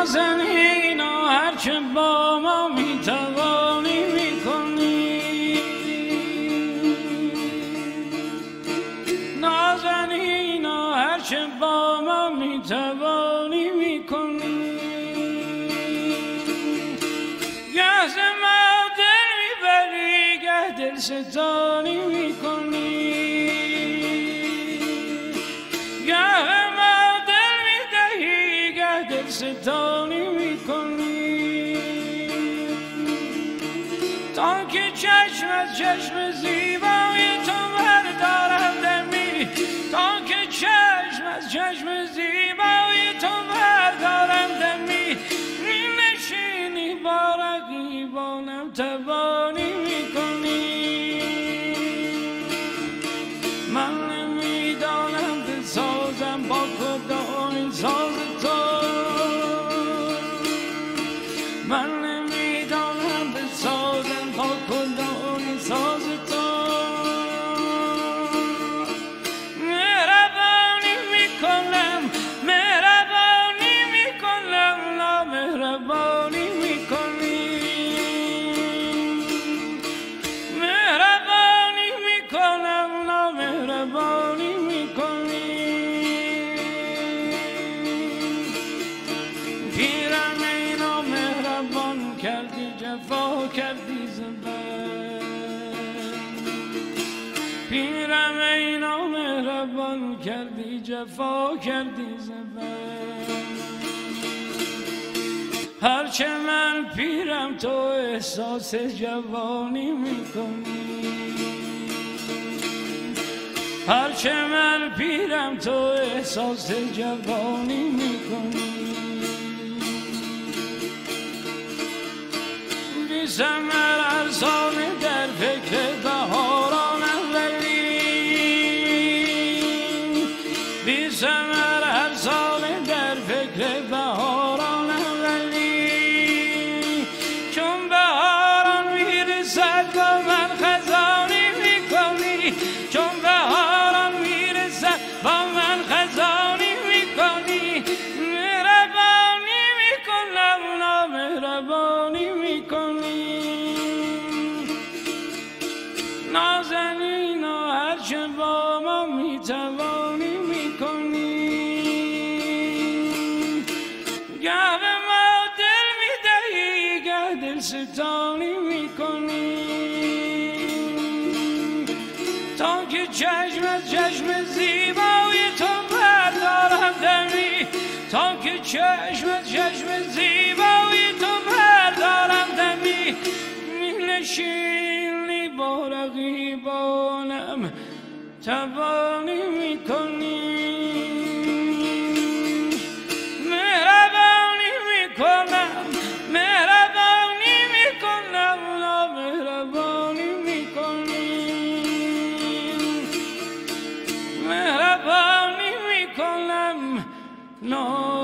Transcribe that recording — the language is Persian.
نازنین و هرچه با ما میتوانی میکنی، نازنین و هرچه با ما میتوانی میکنی. گه ز ما دل میبری گه دل ستانی میکنی، گه ما دل میدهی گه دل ستانی میکنی. تا که چشم از چشم زیبای تو بردارم دمی، تا که چشم از چشم زیبای تو بردارم دمی، نشینی با رقیبانم تبانی میکنی. من نمیدانم بسازم با کدام این ساز تو، من نمیدانم بسازم با کدام این ساز تو. مهربانی میکنم مهربانی میکنم نامهربانی میکنی، مهربانی میکنم نامهربانی میکنی. پیرم ای نامهربان کردی جفا کردی زبر، پیرم ای نامهربان کردی جفا کردی زبر. هرچه من پیرم تو احساس جوانی میکنی، هرچه من پیرم تو احساس جوانی میکنی. بی ثمر ارزان در فکر بهارانم ولی، بی ثمر ارزان در فکر بهارانم ولی، چون بهاران میرسد با من خزانی میکنی، چون بهاران میرسد با من خزانی میکنی. مهربانی میکنم نامهربانی میکنی، نازنین و هرچه با ما میتوانی میکنی. گه به ما دل میدهی گه دل ستانی میکنی. تا که چشم از چشم زیبای تو بردارم دمی، تا که چشم از چشم زیبای تو بردارم دمی، نشینی با رقیبانم تبانی میکنی. مهربانی میکنم مهربانی میکنم نامهربانی میکنی، مهربانی میکنم